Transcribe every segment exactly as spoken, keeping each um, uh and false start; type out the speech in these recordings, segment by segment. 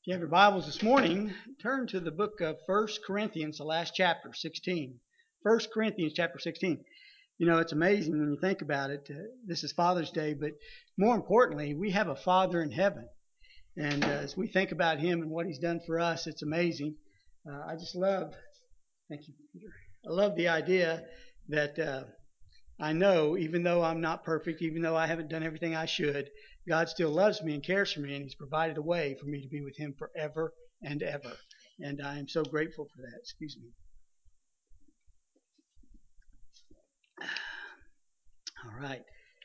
If you have your Bibles this morning, turn to the book of First Corinthians, the last chapter, sixteen. First Corinthians chapter sixteen. You know, it's amazing when you think about it. Uh, this is Father's Day, but more importantly, we have a Father in heaven. And uh, as we think about Him and what He's done for us, it's amazing. Uh, I just love, thank you, Peter. I love the idea that uh, I know, even though I'm not perfect, even though I haven't done everything I should, God still loves me and cares for me, and He's provided a way for me to be with Him forever and ever. And I am so grateful for that. Excuse me. All right.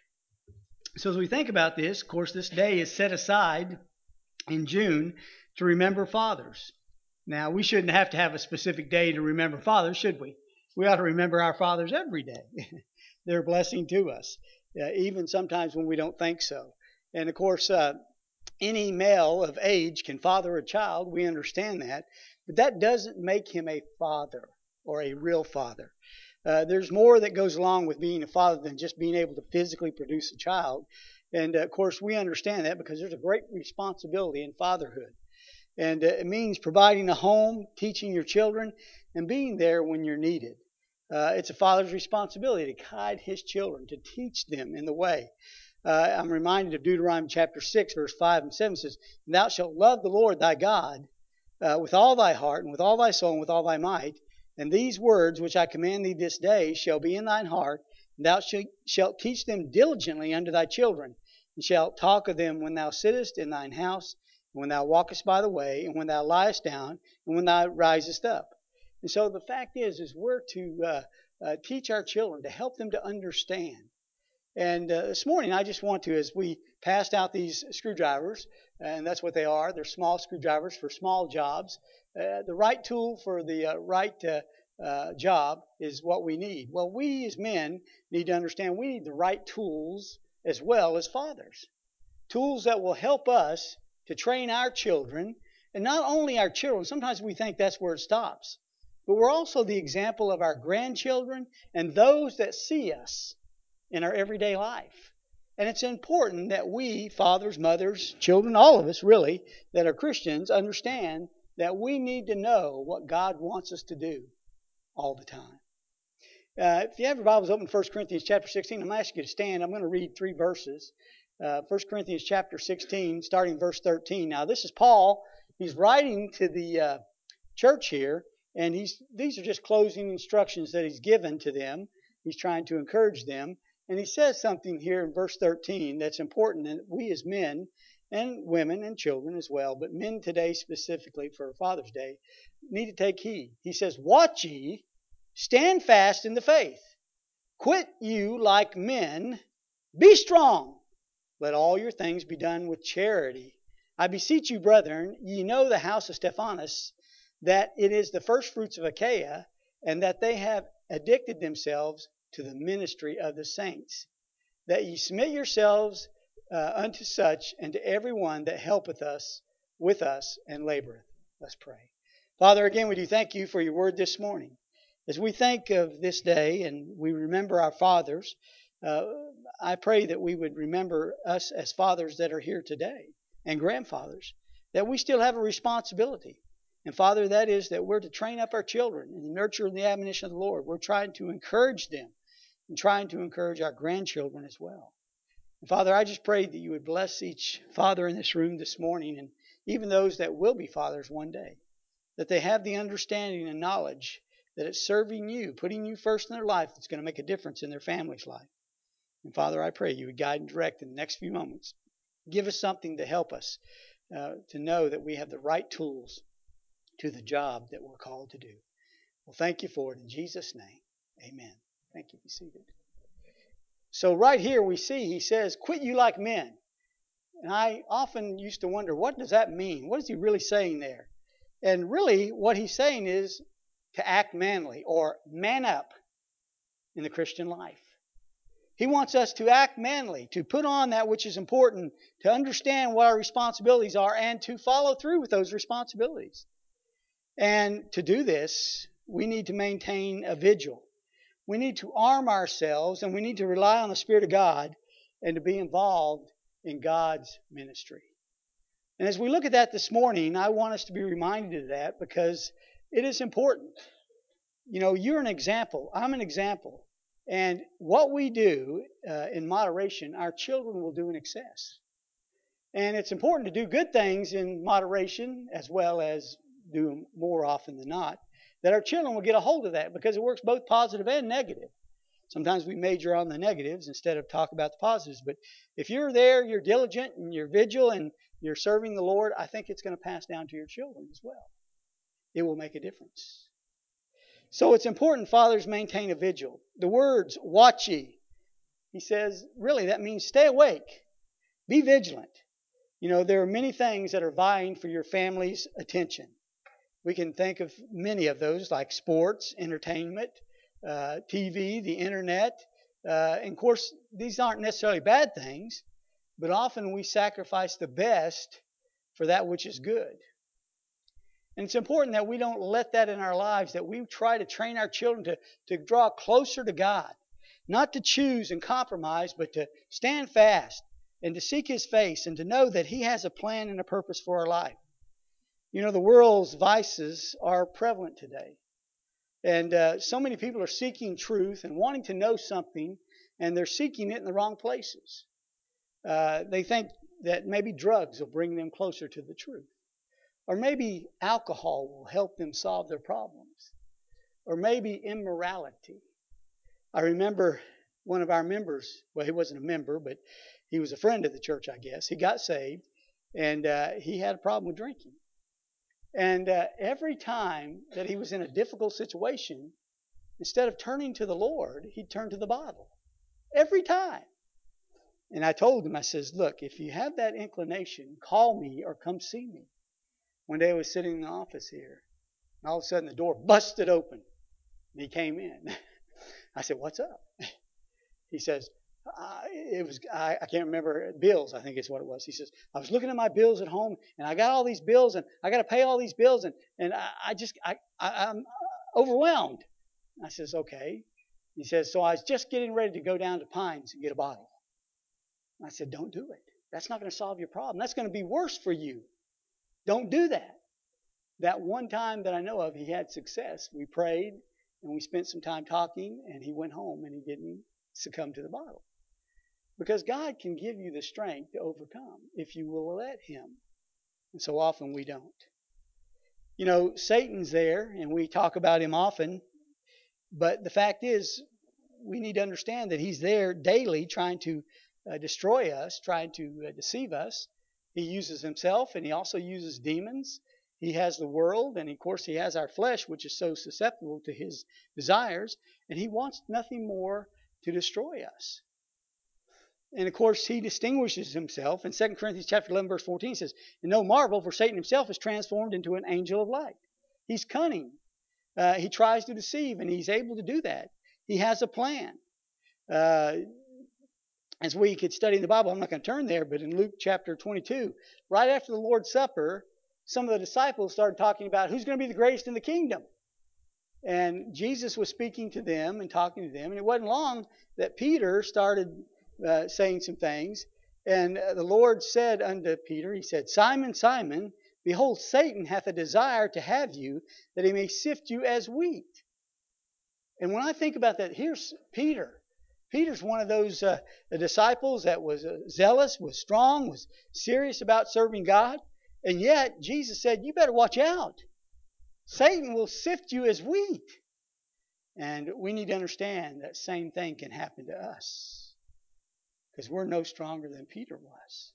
So as we think about this, of course, this day is set aside in June to remember fathers. Now, we shouldn't have to have a specific day to remember fathers, should we? We ought to remember our fathers every day. They're a blessing to us, uh, even sometimes when we don't think so. And of course, uh, any male of age can father a child. We understand that. But that doesn't make him a father or a real father. Uh, there's more that goes along with being a father than just being able to physically produce a child. And uh, of course, we understand that because there's a great responsibility in fatherhood. And uh, it means providing a home, teaching your children, and being there when you're needed. Uh, it's a father's responsibility to guide his children, to teach them in the way. Uh, I'm reminded of Deuteronomy chapter six, verse five and seven says, Thou shalt love the Lord thy God uh, with all thy heart, and with all thy soul, and with all thy might. And these words which I command thee this day shall be in thine heart, and thou shalt teach them diligently unto thy children, and shalt talk of them when thou sittest in thine house, and when thou walkest by the way, and when thou liest down, and when thou risest up. And so the fact is, is we're to uh, uh, teach our children, to help them to understand. And uh, this morning, I just want to, as we passed out these screwdrivers, and that's what they are, they're small screwdrivers for small jobs. Uh, the right tool for the uh, right uh, uh, job is what we need. Well, we as men need to understand we need the right tools as well as fathers. Tools that will help us to train our children, and not only our children, sometimes we think that's where it stops, but we're also the example of our grandchildren and those that see us in our everyday life. And it's important that we, fathers, mothers, children, all of us really, that are Christians, understand that we need to know what God wants us to do all the time. Uh, if you have your Bibles open, First Corinthians chapter sixteen, I'm going to ask you to stand. I'm going to read three verses. Uh, First Corinthians chapter sixteen, starting verse thirteen. Now, this is Paul. He's writing to the uh, church here, and he's these are just closing instructions that he's given to them. He's trying to encourage them. And he says something here in verse thirteen that's important, and we as men and women and children as well, but men today specifically for Father's Day, need to take heed. He says, Watch ye, stand fast in the faith. Quit you like men, be strong. Let all your things be done with charity. I beseech you, brethren, ye know the house of Stephanas, that it is the first fruits of Achaia, and that they have addicted themselves to the ministry of the saints. That ye submit yourselves uh, unto such, and to every one that helpeth us with us and laboreth. Let's pray. Father, again, we do thank you for your word this morning. As we think of this day and we remember our fathers, uh, I pray that we would remember us as fathers that are here today and grandfathers, that we still have a responsibility. And Father, that is that we're to train up our children in the nurture and the admonition of the Lord. We're trying to encourage them and trying to encourage our grandchildren as well. And Father, I just pray that you would bless each father in this room this morning, and even those that will be fathers one day, that they have the understanding and knowledge that it's serving you, putting you first in their life, that's going to make a difference in their family's life. And Father, I pray you would guide and direct in the next few moments. Give us something to help us uh, to know that we have the right tools to the job that we're called to do. Well, thank you for it in Jesus' name. Amen. Thank you. Be seated. So right here we see he says, quit you like men. And I often used to wonder, what does that mean? What is he really saying there? And really what he's saying is to act manly or man up in the Christian life. He wants us to act manly, to put on that which is important, to understand what our responsibilities are, and to follow through with those responsibilities. And to do this, we need to maintain a vigil. We need to arm ourselves, and we need to rely on the Spirit of God and to be involved in God's ministry. And as we look at that this morning, I want us to be reminded of that because it is important. You know, you're an example. I'm an example. And what we do uh, in moderation, our children will do in excess. And it's important to do good things in moderation as well as do them more often than not, that our children will get a hold of that because it works both positive and negative. Sometimes we major on the negatives instead of talk about the positives. But if you're there, you're diligent, and you're vigilant, and you're serving the Lord, I think it's going to pass down to your children as well. It will make a difference. So it's important fathers maintain a vigil. The words, watch ye, he says, really that means stay awake. Be vigilant. You know, there are many things that are vying for your family's attention. We can think of many of those like sports, entertainment, uh, T V, the internet. Uh, and of course, these aren't necessarily bad things, but often we sacrifice the best for that which is good. And it's important that we don't let that in our lives, that we try to train our children to, to draw closer to God, not to choose and compromise, but to stand fast and to seek His face and to know that He has a plan and a purpose for our life. You know, the world's vices are prevalent today. And uh, so many people are seeking truth and wanting to know something, and they're seeking it in the wrong places. Uh, they think that maybe drugs will bring them closer to the truth. Or maybe alcohol will help them solve their problems. Or maybe immorality. I remember one of our members, well, he wasn't a member, but he was a friend of the church, I guess. He got saved, and uh, he had a problem with drinking. And uh, every time that he was in a difficult situation, instead of turning to the Lord, he'd turn to the bottle. Every time. And I told him, I says, look, if you have that inclination, call me or come see me. One day I was sitting in the office here, and all of a sudden the door busted open, and he came in. I said, what's up? He says, I, it was I, I can't remember, bills, I think is what it was. He says, I was looking at my bills at home, and I got all these bills, and I got to pay all these bills, and, and I, I just, I, I, I'm overwhelmed. I says, okay. He says, so I was just getting ready to go down to Pines and get a bottle. I said, don't do it. That's not going to solve your problem. That's going to be worse for you. Don't do that. That one time that I know of, he had success. We prayed, and we spent some time talking, and he went home, and he didn't succumb to the bottle. Because God can give you the strength to overcome if you will let Him. And so often we don't. You know, Satan's there, and we talk about him often, but the fact is, we need to understand that he's there daily trying to uh, destroy us, trying to uh, deceive us. He uses himself, and he also uses demons. He has the world, and of course he has our flesh, which is so susceptible to his desires, and he wants nothing more to destroy us. And of course, he distinguishes himself. In Second Corinthians chapter eleven, verse fourteen, says, and no marvel, for Satan himself is transformed into an angel of light. He's cunning. Uh, he tries to deceive, and he's able to do that. He has a plan. Uh, as we could study in the Bible, I'm not going to turn there, but in Luke chapter twenty-two, right after the Lord's Supper, some of the disciples started talking about who's going to be the greatest in the kingdom. And Jesus was speaking to them and talking to them, and it wasn't long that Peter started uh, saying some things. And uh, the Lord said unto Peter, he said, Simon, Simon, behold, Satan hath a desire to have you, that he may sift you as wheat. And when I think about that, here's Peter. Peter's one of those uh, disciples that was uh, zealous, was strong, was serious about serving God. And yet, Jesus said, you better watch out. Satan will sift you as wheat. And we need to understand that same thing can happen to us. Because we're no stronger than Peter was.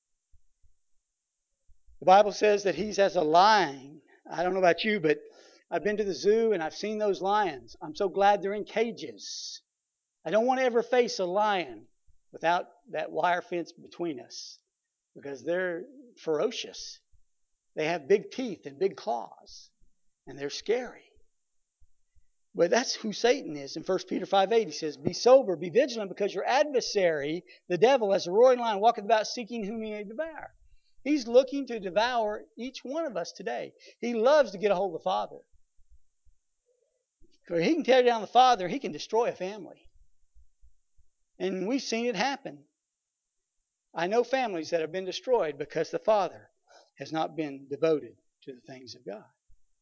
The Bible says that he's as a lion. I don't know about you, but I've been to the zoo and I've seen those lions. I'm so glad they're in cages. I don't want to ever face a lion without that wire fence between us. Because they're ferocious. They have big teeth and big claws. And they're scary. But that's who Satan is. In First Peter five eight, he says, be sober, be vigilant, because your adversary, the devil, as a roaring lion, walketh about seeking whom he may devour. He's looking to devour each one of us today. He loves to get a hold of the Father. Because he can tear down the Father, he can destroy a family. And we've seen it happen. I know families that have been destroyed because the father has not been devoted to the things of God.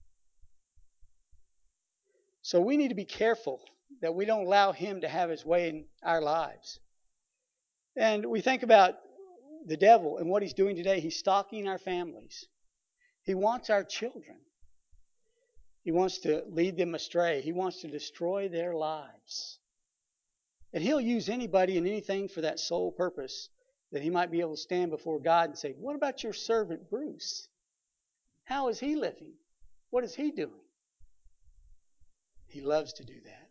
So we need to be careful that we don't allow him to have his way in our lives. And we think about the devil and what he's doing today. He's stalking our families. He wants our children. He wants to lead them astray. He wants to destroy their lives. And he'll use anybody and anything for that sole purpose, that he might be able to stand before God and say, what about your servant Bruce? How is he living? What is he doing? He loves to do that.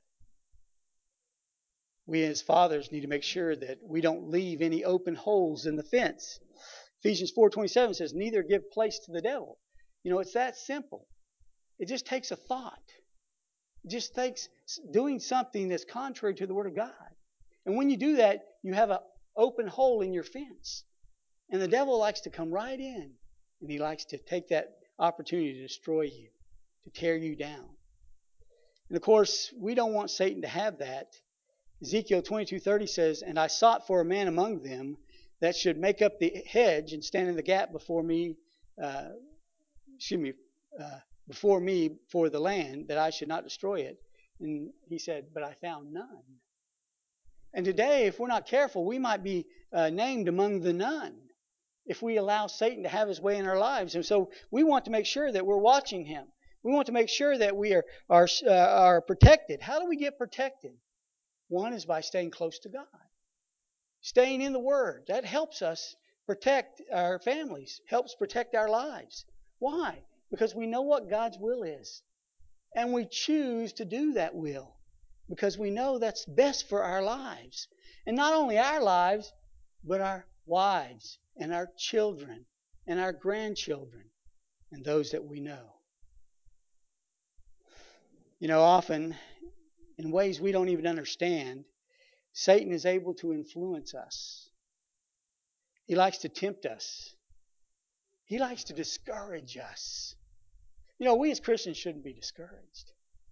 We as fathers need to make sure that we don't leave any open holes in the fence. Ephesians four twenty-seven says, neither give place to the devil. You know, it's that simple. It just takes a thought. It just takes doing something that's contrary to the Word of God. And when you do that, you have an open hole in your fence. And the devil likes to come right in. And he likes to take that opportunity to destroy you, to tear you down. And of course, we don't want Satan to have that. Ezekiel twenty-two thirty says, and I sought for a man among them that should make up the hedge and stand in the gap before me, uh, excuse me, uh, before me for the land, that I should not destroy it. And he said, but I found none. And today, if we're not careful, we might be uh, named among the none if we allow Satan to have his way in our lives. And so we want to make sure that we're watching him. We want to make sure that we are, are, uh, are protected. How do we get protected? One is by staying close to God. Staying in the Word. That helps us protect our families, helps protect our lives. Why? Because we know what God's will is. And we choose to do that will because we know that's best for our lives. And not only our lives, but our wives and our children and our grandchildren and those that we know. You know, often, in ways we don't even understand, Satan is able to influence us. He likes to tempt us. He likes to discourage us. You know, we as Christians shouldn't be discouraged.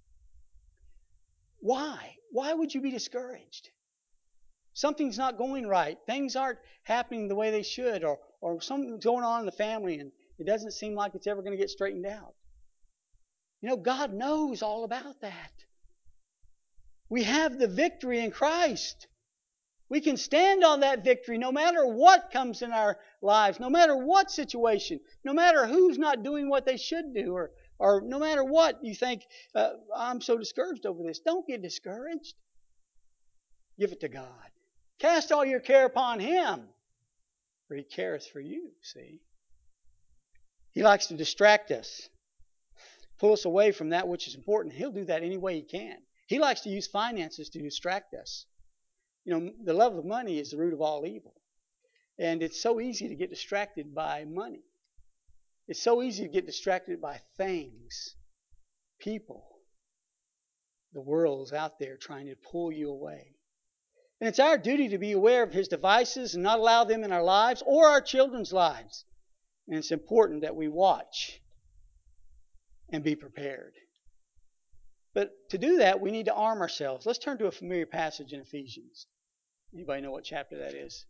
Why? Why would you be discouraged? Something's not going right. Things aren't happening the way they should, or, or something's going on in the family and it doesn't seem like it's ever going to get straightened out. You know, God knows all about that. We have the victory in Christ. We can stand on that victory no matter what comes in our lives, no matter what situation, no matter who's not doing what they should do, or, or no matter what you think, uh, I'm so discouraged over this. Don't get discouraged. Give it to God. Cast all your care upon Him, for He careth for you, see. He likes to distract us, pull us away from that which is important. He'll do that any way He can. He likes to use finances to distract us. You know, the love of money is the root of all evil. And it's so easy to get distracted by money. It's so easy to get distracted by things, people. The world is out there trying to pull you away. And it's our duty to be aware of his devices and not allow them in our lives or our children's lives. And it's important that we watch and be prepared. But to do that, we need to arm ourselves. Let's turn to a familiar passage in Ephesians. Anybody know what chapter that is?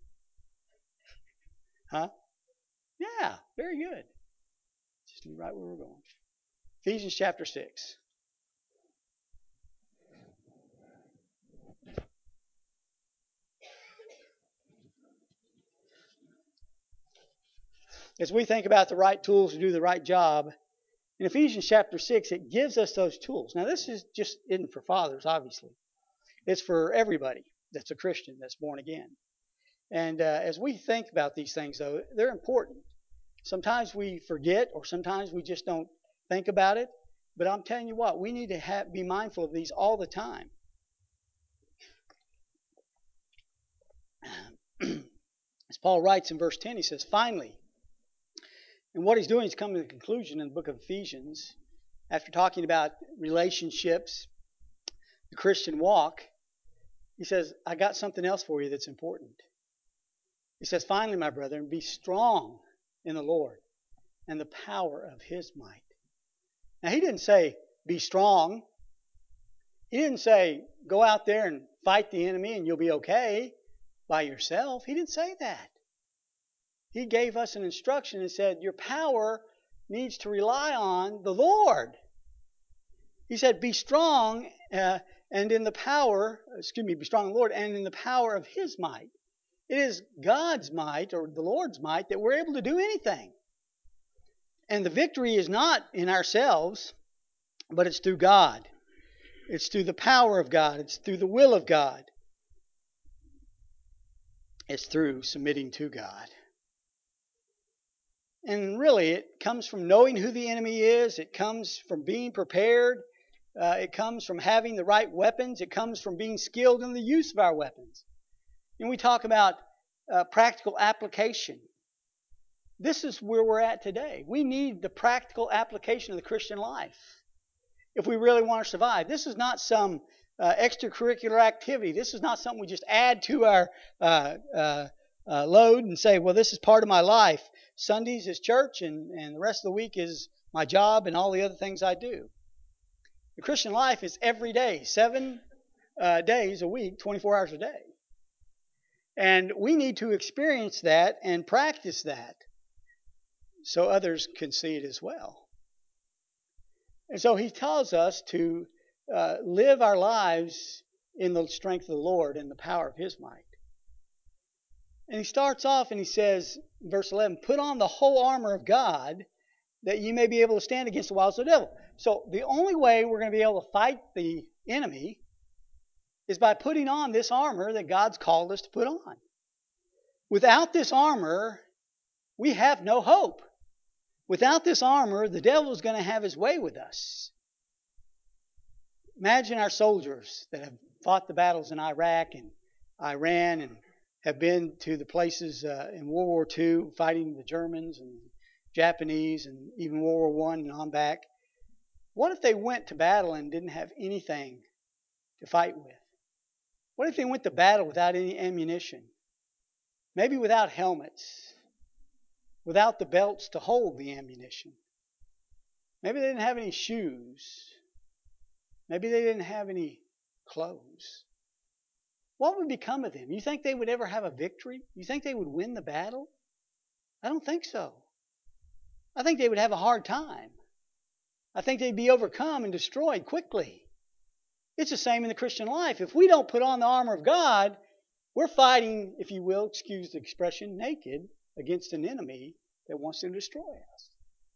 Huh? Yeah, very good. Just right where we're going. Ephesians chapter six. As we think about the right tools to do the right job, in Ephesians chapter six, it gives us those tools. Now, this is just isn't for fathers, obviously. It's for everybody that's a Christian, that's born again. And uh, as we think about these things, though, they're important. Sometimes we forget, or sometimes we just don't think about it. But I'm telling you what, we need to have, be mindful of these all the time. As Paul writes in verse ten, he says, finally, and what he's doing is coming to the conclusion in the book of Ephesians, after talking about relationships, the Christian walk, he says, I got something else for you that's important. He says, finally, my brethren, be strong in the Lord and the power of his might. Now, he didn't say, be strong. He didn't say, go out there and fight the enemy and you'll be okay by yourself. He didn't say that. he gave us an instruction and said, your power needs to rely on the Lord. He said, be strong uh, and in the power, excuse me, be strong in the Lord and in the power of his might. It is God's might or the Lord's might that we're able to do anything. And the victory is not in ourselves, but it's through God. It's through the power of God. It's through the will of God. It's through submitting to God. And really, it comes from knowing who the enemy is. It comes from being prepared. Uh, it comes from having the right weapons. It comes from being skilled in the use of our weapons. And we talk about uh, practical application. This is where we're at today. We need the practical application of the Christian life if we really want to survive. This is not some uh, extracurricular activity. This is not something we just add to our uh, uh, uh, load and say, well, this is part of my life. Sundays is church, and, and the rest of the week is my job and all the other things I do. The Christian life is every day, seven uh, days a week, twenty-four hours a day. And we need to experience that and practice that so others can see it as well. And so he tells us to uh, live our lives in the strength of the Lord and the power of his might. And he starts off and he says, verse eleven, put on the whole armor of God that you may be able to stand against the wiles of the devil. So the only way we're going to be able to fight the enemy is by putting on this armor that God's called us to put on. Without this armor, we have no hope. Without this armor, the devil is going to have his way with us. Imagine our soldiers that have fought the battles in Iraq and Iran and have been to the places uh, in World War Two fighting the Germans and Japanese and even World War One and on back. What if they went to battle and didn't have anything to fight with? What if they went to battle without any ammunition? Maybe without helmets, without the belts to hold the ammunition. Maybe they didn't have any shoes. Maybe they didn't have any clothes. What would become of them? You think they would ever have a victory? You think they would win the battle? I don't think so. I think they would have a hard time. I think they'd be overcome and destroyed quickly. It's the same in the Christian life. If we don't put on the armor of God, we're fighting, if you will, excuse the expression, naked against an enemy that wants to destroy us.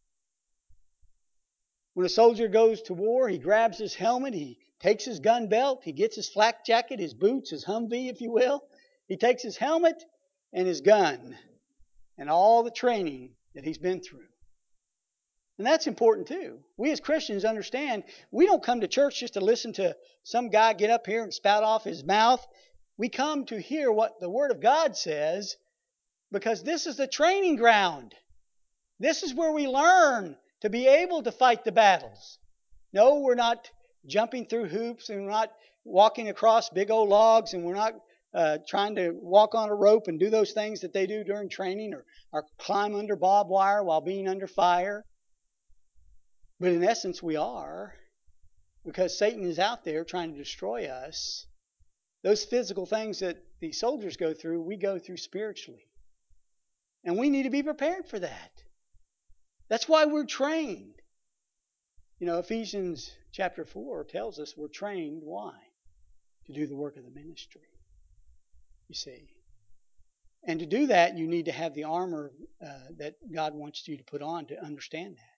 When a soldier goes to war, he grabs his helmet, he takes his gun belt, he gets his flak jacket, his boots, his Humvee, if you will. He takes his helmet and his gun and all the training that he's been through. And that's important too. We as Christians understand we don't come to church just to listen to some guy get up here and spout off his mouth. We come to hear what the Word of God says because this is the training ground. This is where we learn to be able to fight the battles. No, we're not jumping through hoops and we're not walking across big old logs and we're not uh, trying to walk on a rope and do those things that they do during training or, or climb under barbed wire while being under fire. But in essence, we are, because Satan is out there trying to destroy us. Those physical things that the soldiers go through, we go through spiritually. And we need to be prepared for that. That's why we're trained. You know, Ephesians chapter four tells us we're trained. Why? To do the work of the ministry. You see. And to do that, you need to have the armor uh, that God wants you to put on to understand that.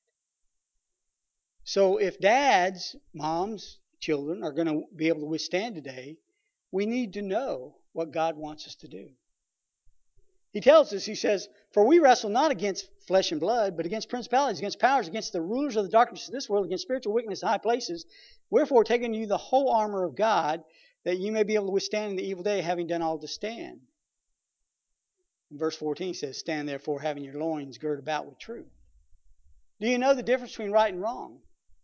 So if dads, moms, children are going to be able to withstand today, we need to know what God wants us to do. He tells us, he says, for we wrestle not against flesh and blood, but against principalities, against powers, against the rulers of the darkness of this world, against spiritual wickedness in high places. Wherefore, taking you the whole armor of God, that you may be able to withstand in the evil day, having done all to stand. In verse fourteen says, stand therefore, having your loins girt about with truth. Do you know the difference between right and wrong?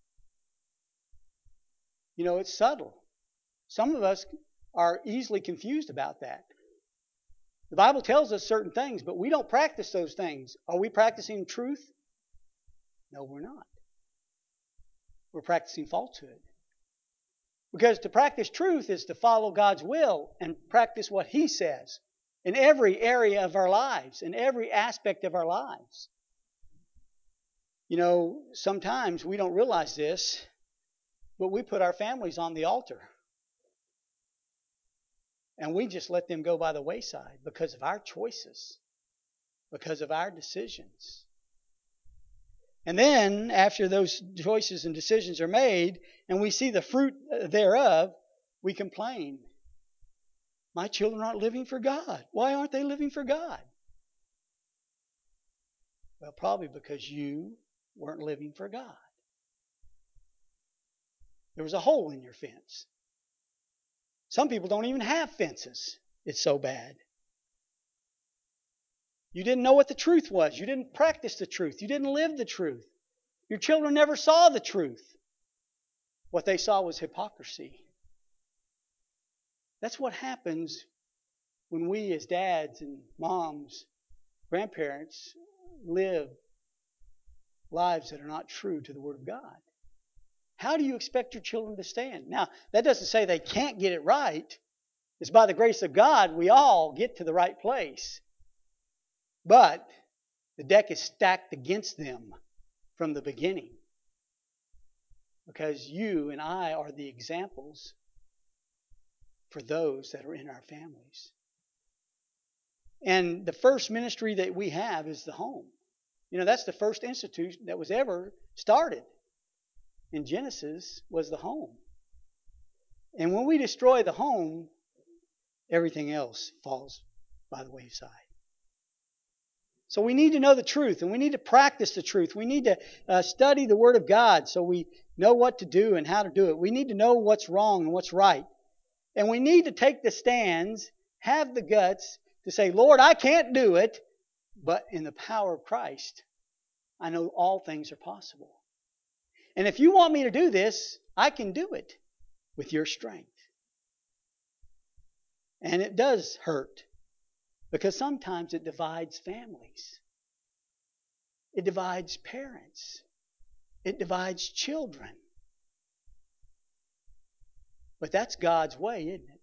You know, it's subtle. Some of us are easily confused about that. The Bible tells us certain things, but we don't practice those things. Are we practicing truth? No, we're not. We're practicing falsehood. Because to practice truth is to follow God's will and practice what He says in every area of our lives, in every aspect of our lives. You know, sometimes we don't realize this, but we put our families on the altar. And we just let them go by the wayside because of our choices, because of our decisions. And then, after those choices and decisions are made, and we see the fruit thereof, we complain. My children aren't living for God. Why aren't they living for God? Well, probably because you weren't living for God. There was a hole in your fence. Some people don't even have fences. It's so bad. You didn't know what the truth was. You didn't practice the truth. You didn't live the truth. Your children never saw the truth. What they saw was hypocrisy. That's what happens when we as dads and moms, grandparents, live lives that are not true to the Word of God. How do you expect your children to stand? Now, that doesn't say they can't get it right. It's by the grace of God we all get to the right place. But the deck is stacked against them from the beginning. Because you and I are the examples for those that are in our families. And the first ministry that we have is the home. You know, that's the first institution that was ever started in Genesis was the home. And when we destroy the home, everything else falls by the wayside. So we need to know the truth, and we need to practice the truth. We need to uh, study the Word of God so we know what to do and how to do it. We need to know what's wrong and what's right. And we need to take the stands, have the guts to say, Lord, I can't do it, but in the power of Christ, I know all things are possible. And if you want me to do this, I can do it with your strength. And it does hurt because sometimes it divides families. It divides parents. It divides children. But that's God's way, isn't it?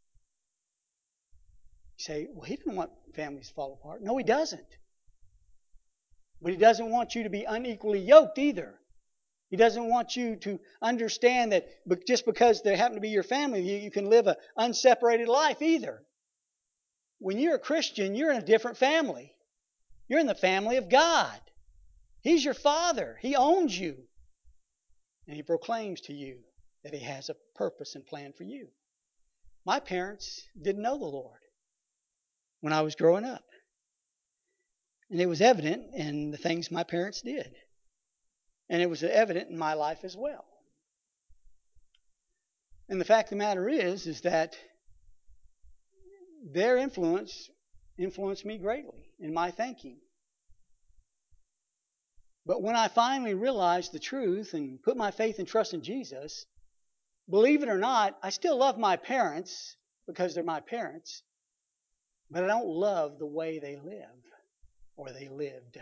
You say, well, He didn't want families to fall apart. No, He doesn't. But He doesn't want you to be unequally yoked either. He doesn't want you to understand that just because they happen to be your family, you, you can live an unseparated life either. When you're a Christian, you're in a different family. You're in the family of God. He's your Father. He owns you. And He proclaims to you that He has a purpose and plan for you. My parents didn't know the Lord when I was growing up. And it was evident in the things my parents did. And it was evident in my life as well. And the fact of the matter is, is that their influence influenced me greatly in my thinking. But when I finally realized the truth and put my faith and trust in Jesus, believe it or not, I still love my parents because they're my parents, but I don't love the way they live or they lived.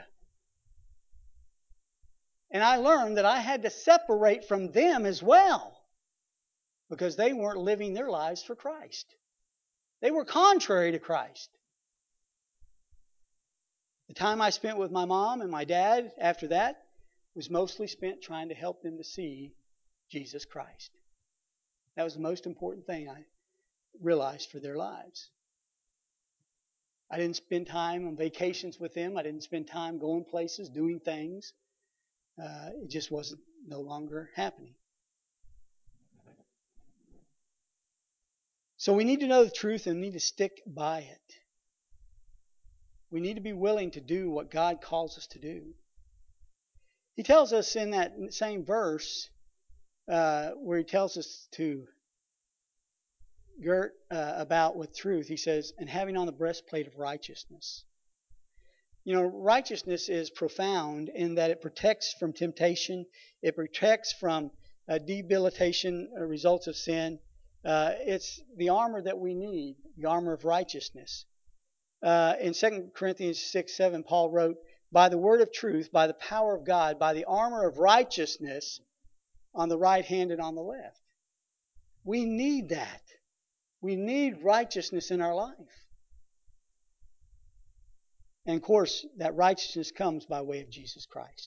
And I learned that I had to separate from them as well because they weren't living their lives for Christ. They were contrary to Christ. The time I spent with my mom and my dad after that was mostly spent trying to help them to see Jesus Christ. That was the most important thing I realized for their lives. I didn't spend time on vacations with them. I didn't spend time going places, doing things. Uh, it just wasn't no longer happening. So we need to know the truth and need to stick by it. We need to be willing to do what God calls us to do. He tells us in that same verse uh, where he tells us to girt uh, about with truth, he says, and having on the breastplate of righteousness. You know, righteousness is profound in that it protects from temptation. It protects from uh, debilitation, uh, results of sin. Uh, it's the armor that we need, the armor of righteousness. Uh, in Second Corinthians six seven, Paul wrote, by the word of truth, by the power of God, by the armor of righteousness on the right hand and on the left. We need that. We need righteousness in our life. And of course, that righteousness comes by way of Jesus Christ.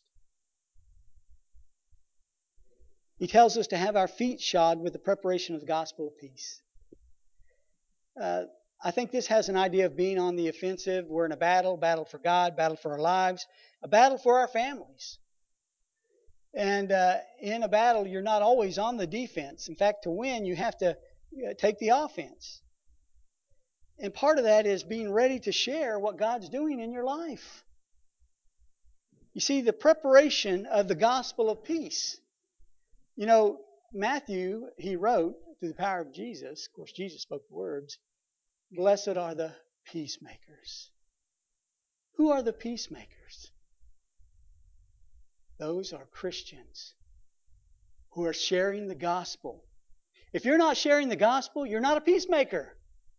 He tells us to have our feet shod with the preparation of the gospel of peace. Uh, I think this has an idea of being on the offensive. We're in a battle, battle for God, battle for our lives, a battle for our families. And uh, in a battle, you're not always on the defense. In fact, to win, you have to you know, take the offense. And part of that is being ready to share what God's doing in your life. You see, the preparation of the gospel of peace. You know, Matthew, he wrote through the power of Jesus, of course, Jesus spoke the words, blessed are the peacemakers. Who are the peacemakers? Those are Christians who are sharing the gospel. If you're not sharing the gospel, you're not a peacemaker.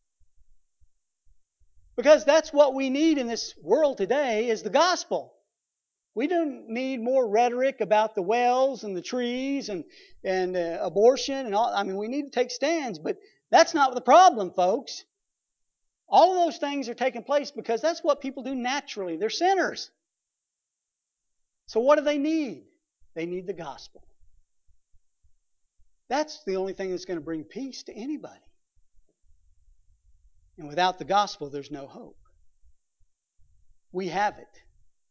Because that's what we need in this world today is the gospel. We don't need more rhetoric about the wells and the trees and, and uh, abortion and all. I mean, we need to take stands, but that's not the problem, folks. All of those things are taking place because that's what people do naturally. They're sinners. So what do they need? They need the gospel. That's the only thing that's going to bring peace to anybody. And without the gospel, there's no hope. We have it.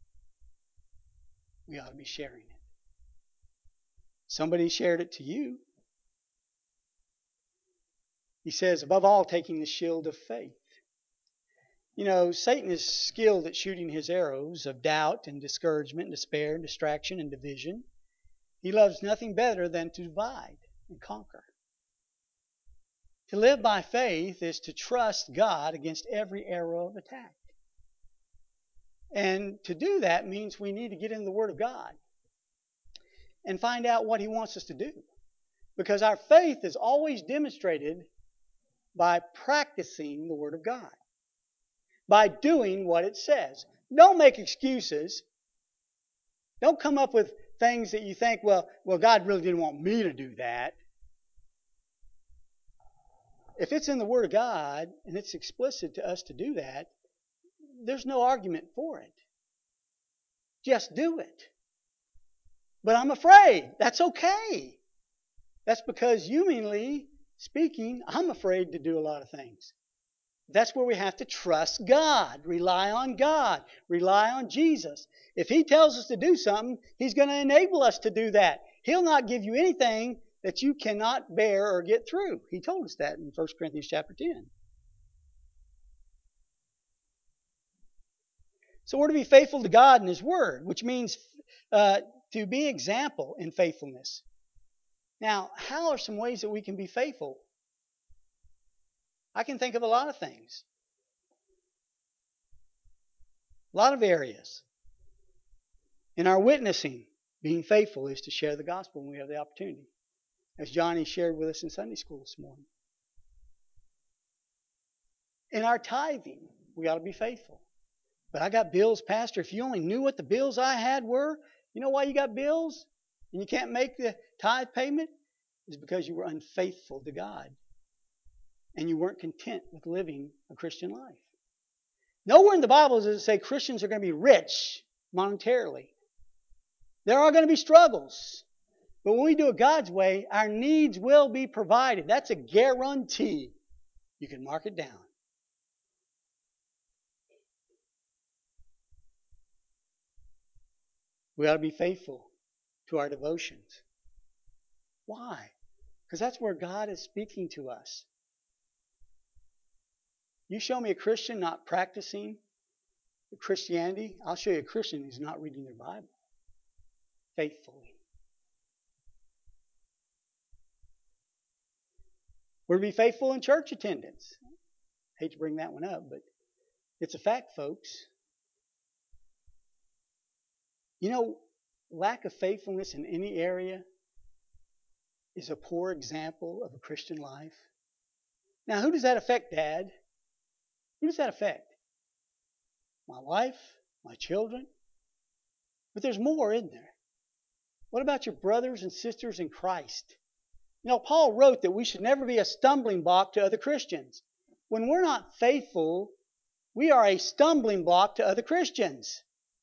We ought to be sharing it. Somebody shared it to you. He says, above all, taking the shield of faith. You know, Satan is skilled at shooting his arrows of doubt and discouragement, and despair, and distraction, and division. He loves nothing better than to divide and conquer. To live by faith is to trust God against every arrow of attack. And to do that means we need to get in the Word of God and find out what He wants us to do. Because our faith is always demonstrated by practicing the Word of God, by doing what it says. Don't make excuses. Don't come up with things that you think, well, well, God really didn't want me to do that. If it's in the Word of God and it's explicit to us to do that, there's no argument for it. Just do it. But I'm afraid. That's okay. That's because humanly speaking, I'm afraid to do a lot of things. That's where we have to trust God, rely on God, rely on Jesus. If He tells us to do something, He's going to enable us to do that. He'll not give you anything that you cannot bear or get through. He told us that in First Corinthians chapter ten. So we're to be faithful to God and His Word, which means uh, to be example in faithfulness. Now, how are some ways that we can be faithful? I can think of a lot of things. A lot of areas. In our witnessing, being faithful is to share the gospel when we have the opportunity. As Johnny shared with us in Sunday school this morning. In our tithing, we ought to be faithful. But I got bills, Pastor. If you only knew what the bills I had were, you know why you got bills? And you can't make the tithe payment? It's because you were unfaithful to God. And you weren't content with living a Christian life. Nowhere in the Bible does it say Christians are going to be rich monetarily. There are going to be struggles. But when we do it God's way, our needs will be provided. That's a guarantee. You can mark it down. We ought to be faithful to our devotions. Why? Because that's where God is speaking to us. You show me a Christian not practicing Christianity, I'll show you a Christian who's not reading their Bible faithfully. We're to be faithful in church attendance. I hate to bring that one up, but it's a fact, folks. You know, lack of faithfulness in any area is a poor example of a Christian life. Now, who does that affect, Dad? Who does that affect? My wife? My children? But there's more, isn't there? What about your brothers and sisters in Christ? You know, Paul wrote that we should never be a stumbling block to other Christians. When we're not faithful, We are a stumbling block to other Christians.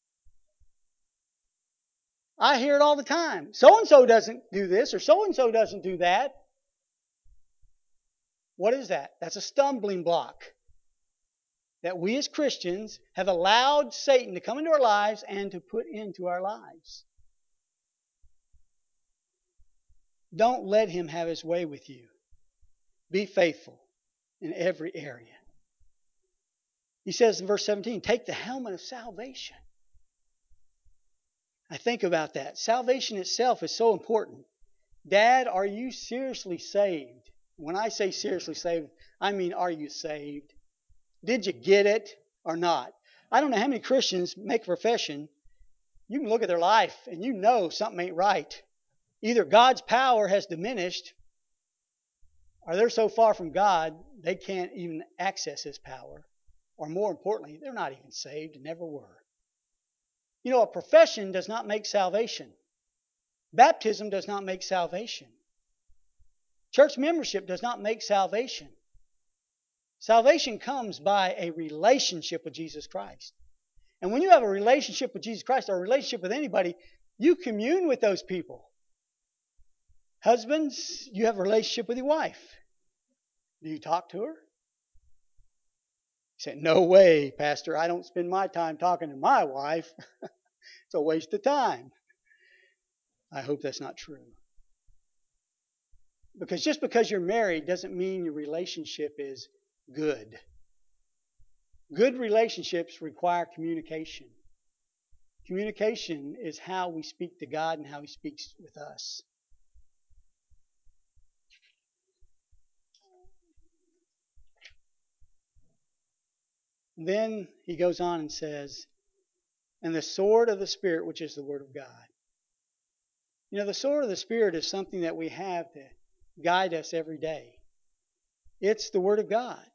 I hear it all the time. So-and-so doesn't do this or so-and-so doesn't do that. What is that? That's a stumbling block that we as Christians have allowed Satan to come into our lives and to put into our lives. Don't let him have his way with you. Be faithful in every area. He says in verse seventeen, take the helmet of salvation. I think about that. Salvation itself is so important. Dad, are you seriously saved? When I say seriously saved, I mean, are you saved? Did you get it or not? I don't know how many Christians make a profession. You can look at their life and you know something ain't right. Either God's power has diminished or they're so far from God they can't even access His power. Or more importantly, they're not even saved and never were. You know, a profession does not make salvation. Baptism does not make salvation. Church membership does not make salvation. Salvation comes by a relationship with Jesus Christ. And when you have a relationship with Jesus Christ or a relationship with anybody, you commune with those people. Husbands, you have a relationship with your wife. Do you talk to her? You say, no way, Pastor. I don't spend my time talking to my wife. It's a waste of time. I hope that's not true. Because just because you're married doesn't mean your relationship is good. Good relationships require communication. Communication is how we speak to God and how He speaks with us. Then he goes on and says, and the sword of the Spirit, which is the Word of God. You know, the sword of the Spirit is something that we have to guide us every day. It's the Word of God.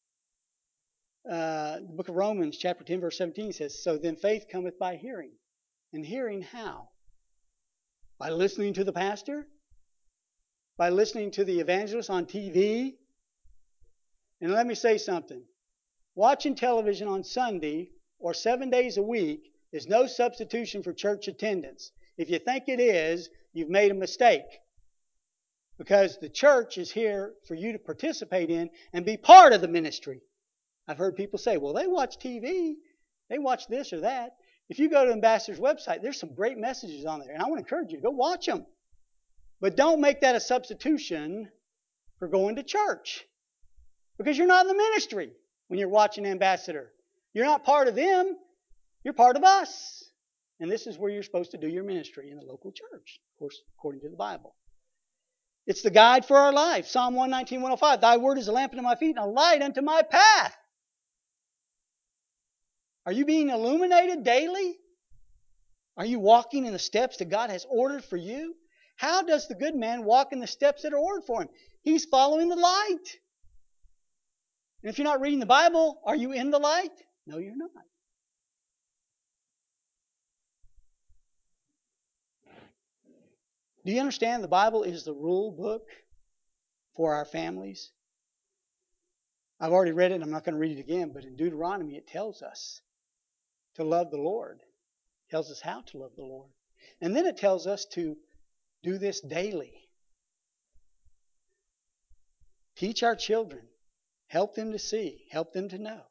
Uh, the book of Romans, chapter ten, verse seventeen says, so then faith cometh by hearing. And hearing how? By listening to the pastor? By listening to the evangelist on T V? And let me say something. Watching television on Sunday or seven days a week is no substitution for church attendance. If you think it is, you've made a mistake. Because the church is here for you to participate in and be part of the ministry. I've heard people say, well, they watch T V. They watch this or that. If you go to Ambassador's website, there's some great messages on there. And I want to encourage you to go watch them. But don't make that a substitution for going to church. Because you're not in the ministry when you're watching Ambassador. You're not part of them. You're part of us. And this is where you're supposed to do your ministry, in the local church, of course, according to the Bible. It's the guide for our life. Psalm one nineteen, one oh five. Thy word is a lamp unto my feet and a light unto my path. Are you being illuminated daily? Are you walking in the steps that God has ordered for you? How does the good man walk in the steps that are ordered for him? He's following the light. And if you're not reading the Bible, are you in the light? No, you're not. Do you understand the Bible is the rule book for our families? I've already read it and I'm not going to read it again, but in Deuteronomy it tells us to love the Lord. It tells us how to love the Lord. And then it tells us to do this daily. Teach our children. Help them to see. Help them to know.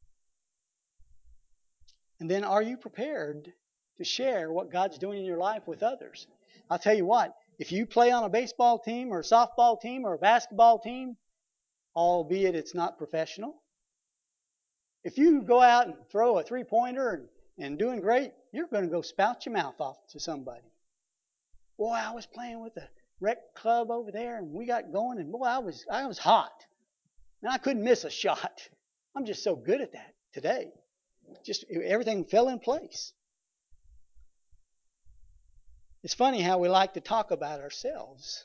And then are you prepared to share what God's doing in your life with others? I'll tell you what, if you play on a baseball team or a softball team or a basketball team, albeit it's not professional, if you go out and throw a three-pointer and, and doing great, you're going to go spout your mouth off to somebody. Boy, I was playing with a rec club over there and we got going and boy, I was I was hot. And I couldn't miss a shot. I'm just so good at that today. Just everything fell in place. It's funny how we like to talk about ourselves.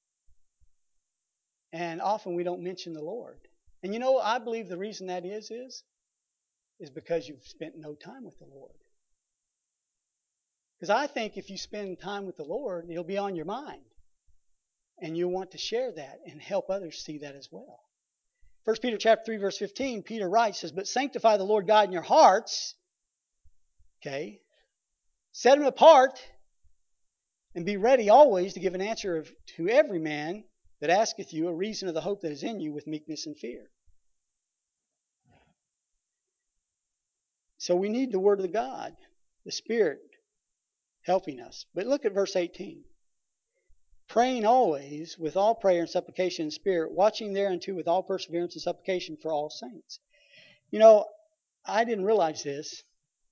And often we don't mention the Lord. And you know, I believe the reason that is, is, is because you've spent no time with the Lord. Because I think if you spend time with the Lord, He'll be on your mind. And you'll want to share that and help others see that as well. First Peter chapter three, verse fifteen, Peter writes, says, but sanctify the Lord God in your hearts. Okay. Set him apart and be ready always to give an answer of, to every man that asketh you a reason of the hope that is in you with meekness and fear. So we need the Word of God, the Spirit, helping us. But look at verse eighteen. Praying always with all prayer and supplication in spirit, watching thereunto with all perseverance and supplication for all saints. You know, I didn't realize this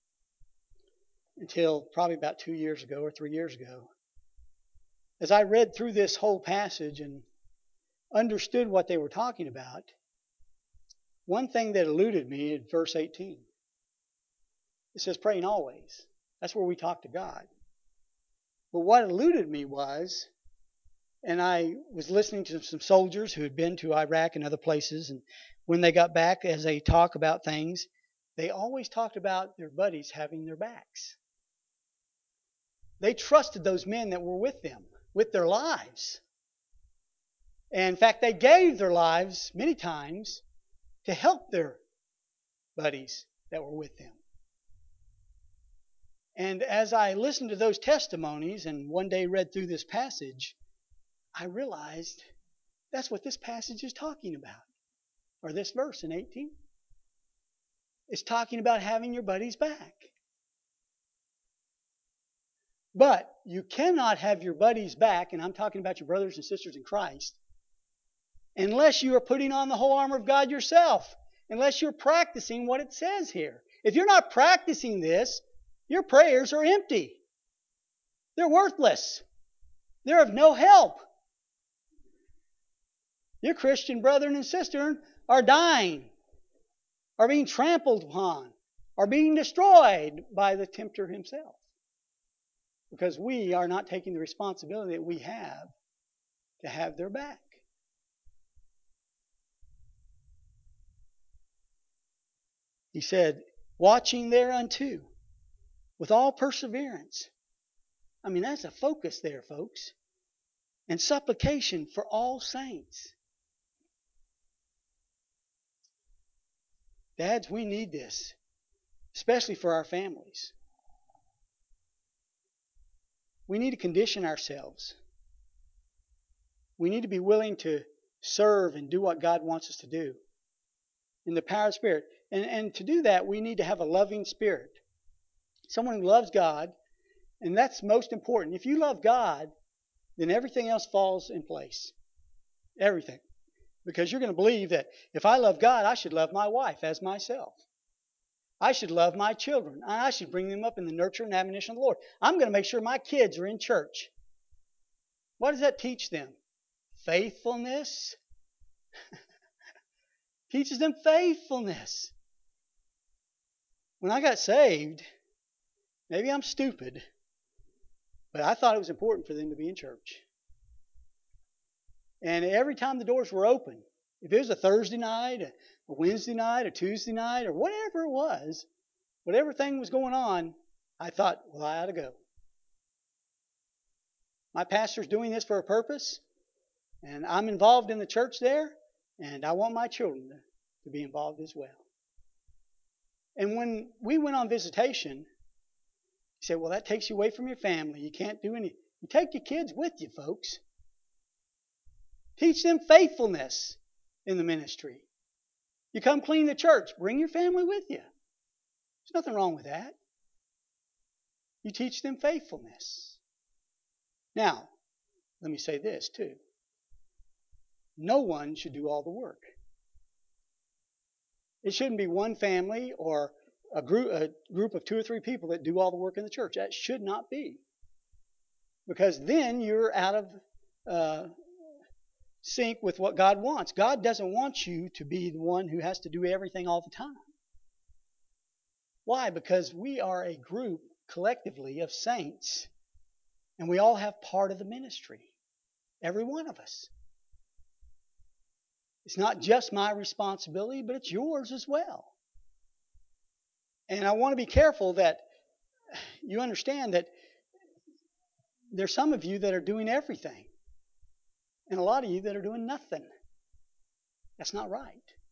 until probably about two years ago or three years ago. As I read through this whole passage and understood what they were talking about, one thing that eluded me in verse eighteen. It says praying always. That's where we talk to God. But what eluded me was, and I was listening to some soldiers who had been to Iraq and other places, and when they got back, as they talk about things, they always talked about their buddies having their backs. They trusted those men that were with them, with their lives. And in fact, they gave their lives many times to help their buddies that were with them. And as I listened to those testimonies and one day read through this passage, I realized that's what this passage is talking about. Or this verse in eighteen. It's talking about having your buddies back. But you cannot have your buddies back, and I'm talking about your brothers and sisters in Christ, unless you are putting on the whole armor of God yourself, unless you're practicing what it says here. If you're not practicing this, your prayers are empty. They're worthless. They're of no help. Your Christian brethren and sisters are dying, are being trampled upon, are being destroyed by the tempter himself. Because we are not taking the responsibility that we have to have their back. He said, watching thereunto with all perseverance. I mean, that's a focus there, folks. And supplication for all saints. Dads, we need this, especially for our families. We need to condition ourselves. We need to be willing to serve and do what God wants us to do in the power of Spirit. And, and to do that, we need to have a loving spirit. Someone who loves God, and that's most important. If you love God, then everything else falls in place. Everything. Because you're going to believe that if I love God, I should love my wife as myself. I should love my children. I should bring them up in the nurture and admonition of the Lord. I'm going to make sure my kids are in church. What does that teach them? Faithfulness. Teaches them faithfulness. When I got saved, maybe I'm stupid, but I thought it was important for them to be in church. And every time the doors were open, if it was a Thursday night, a Wednesday night, a Tuesday night, or whatever it was, whatever thing was going on, I thought, well, I ought to go. My pastor's doing this for a purpose, and I'm involved in the church there, and I want my children to be involved as well. And when we went on visitation, he said, well, that takes you away from your family. You can't do any. You take your kids with you, folks. Teach them faithfulness in the ministry. You come clean the church. Bring your family with you. There's nothing wrong with that. You teach them faithfulness. Now, let me say this too. No one should do all the work. It shouldn't be one family or a group, a group of two or three people that do all the work in the church. That should not be. Because then you're out of uh, sync with what God wants. God doesn't want you to be the one who has to do everything all the time. Why? Because we are a group collectively of saints, and we all have part of the ministry. Every one of us. It's not just my responsibility, but it's yours as well. And I want to be careful that you understand that there's some of you that are doing everything, and a lot of you that are doing nothing. That's not right.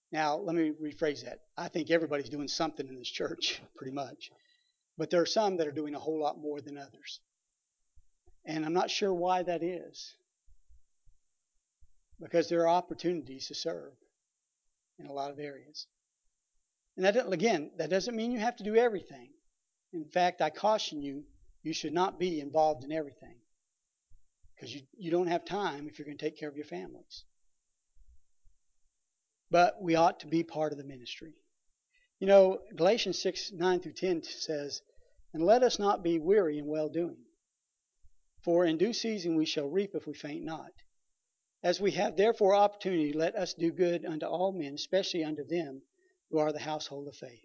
Now, let me rephrase that. I think everybody's doing something in this church, pretty much. But there are some that are doing a whole lot more than others. And I'm not sure why that is. Because there are opportunities to serve in a lot of areas. And that, again, that doesn't mean you have to do everything. In fact, I caution you, you should not be involved in everything. Because you, you don't have time if you're going to take care of your families. But we ought to be part of the ministry. You know, Galatians six, nine through ten says, "And let us not be weary in well-doing. For in due season we shall reap if we faint not. As we have therefore opportunity, let us do good unto all men, especially unto them who are the household of faith."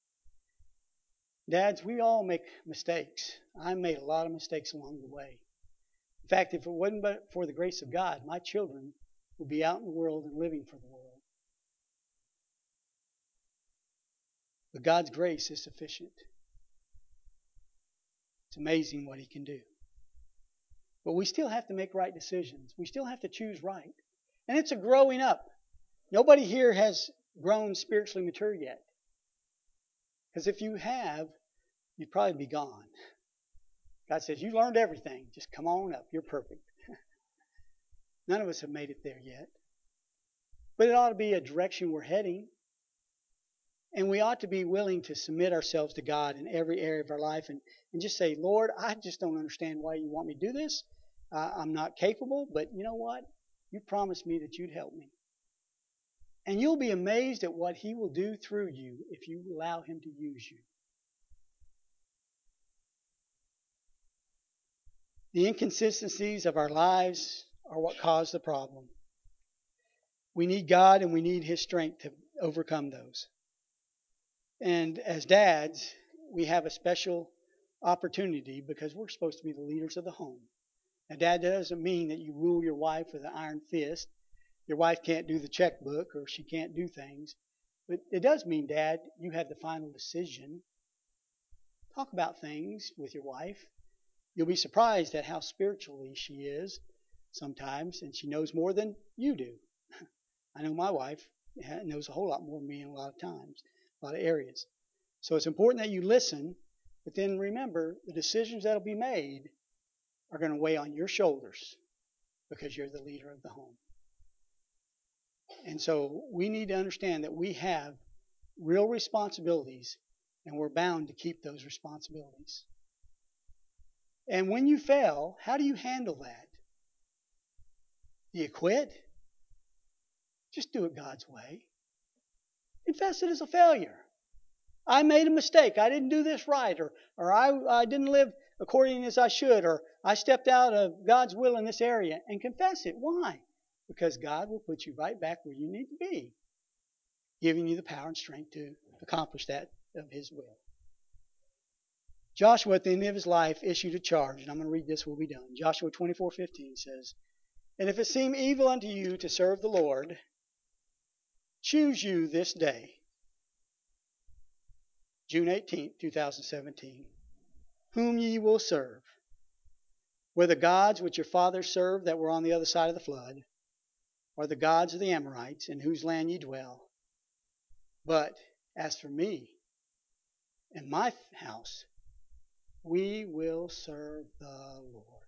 Dads, we all make mistakes. I made a lot of mistakes along the way. In fact, if it wasn't but for the grace of God, my children would be out in the world and living for the world. But God's grace is sufficient. It's amazing what He can do. But we still have to make right decisions. We still have to choose right. And it's a growing up. Nobody here has grown spiritually mature yet. Because if you have, you'd probably be gone. God says, you learned everything. Just come on up. You're perfect. None of us have made it there yet. But it ought to be a direction we're heading. And we ought to be willing to submit ourselves to God in every area of our life and, and just say, Lord, I just don't understand why you want me to do this. Uh, I'm not capable, but you know what? You promised me that you'd help me. And you'll be amazed at what He will do through you if you allow Him to use you. The inconsistencies of our lives are what cause the problem. We need God and we need His strength to overcome those. And as dads, we have a special opportunity because we're supposed to be the leaders of the home. Now, Dad, that doesn't mean that you rule your wife with an iron fist. Your wife can't do the checkbook or she can't do things. But it does mean, Dad, you have the final decision. Talk about things with your wife. You'll be surprised at how spiritually she is sometimes, and she knows more than you do. I know my wife knows a whole lot more than me in a lot of times, a lot of areas. So it's important that you listen, but then remember the decisions that will be made are going to weigh on your shoulders because you're the leader of the home. And so we need to understand that we have real responsibilities and we're bound to keep those responsibilities. And when you fail, how do you handle that? Do you quit? Just do it God's way. Confess it as a failure. I made a mistake. I didn't do this right, or, or I, I didn't live according as I should, or I stepped out of God's will in this area, and confess it. Why? Because God will put you right back where you need to be, giving you the power and strength to accomplish that of His will. Joshua, at the end of his life, issued a charge, and I'm going to read this, we'll be done. Joshua twenty-four fifteen says, "And if it seem evil unto you to serve the Lord, choose you this day," June eighteenth, twenty seventeen, "whom ye will serve, whether gods which your fathers served that were on the other side of the flood, or the gods of the Amorites, in whose land ye dwell. But as for me and my house, we will serve the Lord."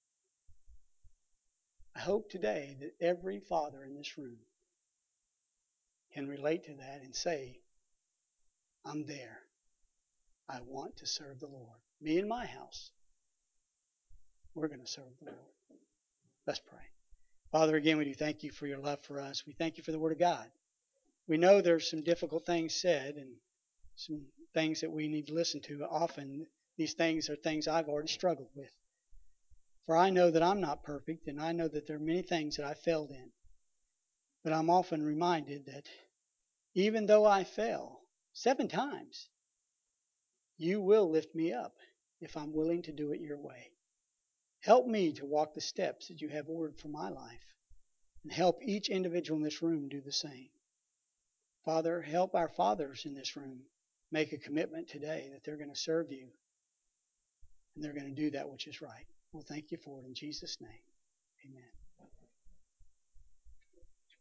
I hope today that every father in this room can relate to that and say, I'm there. I want to serve the Lord. Me and my house, we're going to serve the Lord. Let's pray. Father, again, we do thank you for your love for us. We thank you for the Word of God. We know there's some difficult things said and some things that we need to listen to. Often these things are things I've already struggled with. For I know that I'm not perfect, and I know that there are many things that I failed in. But I'm often reminded that even though I fail seven times, you will lift me up if I'm willing to do it your way. Help me to walk the steps that you have ordered for my life, and help each individual in this room do the same. Father, help our fathers in this room make a commitment today that they're going to serve you, and they're going to do that which is right. We'll thank you for it in Jesus' name. Amen.